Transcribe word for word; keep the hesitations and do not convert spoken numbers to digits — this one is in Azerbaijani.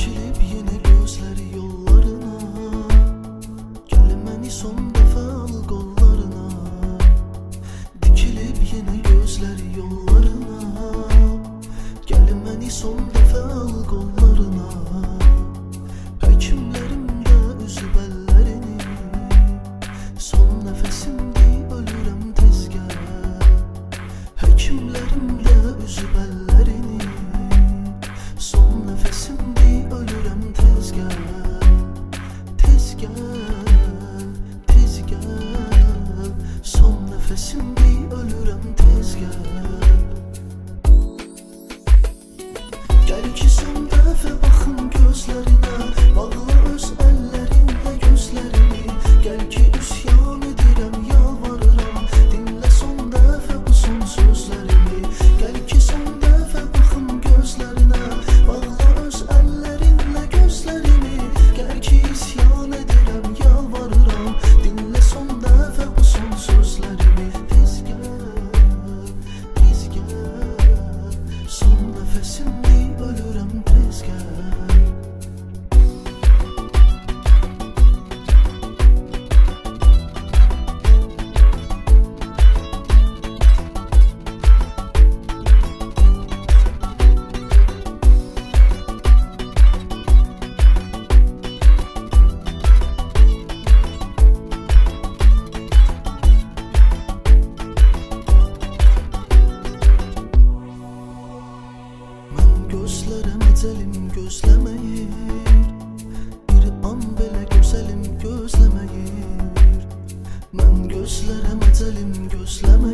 Dikilib yenə gözləri yollarına, gəl məni son dəfə al qollarına. Dikilib yenə gözləri yollarına, gəl məni son dəfə al qollarına. Həkimlərimlə üzüb əllərini, son nəfəsimdi ölürəm tez gəl. Həkimlərimlə üzüb əllərini, son nəfəsimdi ölürəm tez gəl. Tez gəl, tez gəl, son nəfəsimdi ölürəm tez gəl. Gəl ki son dəfə baxım gözlərinə, bağla öz əllərinlə gözlərimi. Gəl ki üsyan edirəm, yalvarıram, dinlə son dəfə bu son sözlərimi. Gəl ki son dəfə baxım gözlərinə, bağla öz əllərinlə gözlərimi. Gəl ki isyan edirəm, yalvarıram, dinlə son dəfə bu son sözlərimi. Tez gəl, tez gəl, son nəfəsimdi ölürəm tez gəl. Gözlərəm əcəlim gözləməyir, bir an belə gözəlim gözləməyir. Mən gözlərəm əcəlim gözləməyir,